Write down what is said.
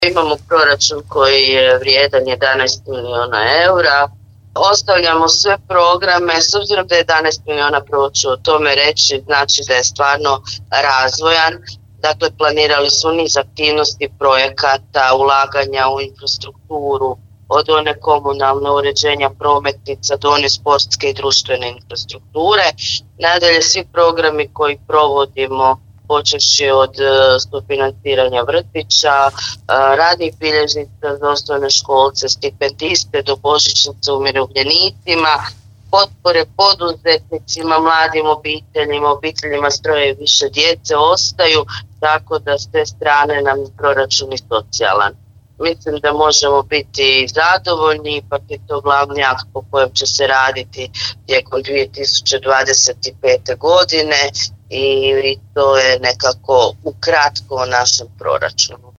Imamo proračun koji je vrijedan 11 milijuna eura. Ostavljamo sve programe, s obzirom da je 11 milijuna proći o tome reći, znači da je stvarno razvojan. Dakle, planirali smo niz aktivnosti, projekata, ulaganja u infrastrukturu, od one komunalne uređenja prometnica do one sportske i društvene infrastrukture. Nadalje, svi programi koji provodimo, počevši od sufinanciranja vrtića, radnih bilježnica za osnovne školce, stipendiste do božićnice umirovljenicima, potpore poduzetnicima, mladim obiteljima s troje i više djece ostaju, tako da s te strane nam je proračun i socijalan. Mislim da možemo biti zadovoljni, ipak je to glavni akt po kojem će se raditi tijekom 2025. godine i to je nekako ukratko o našem proračunu.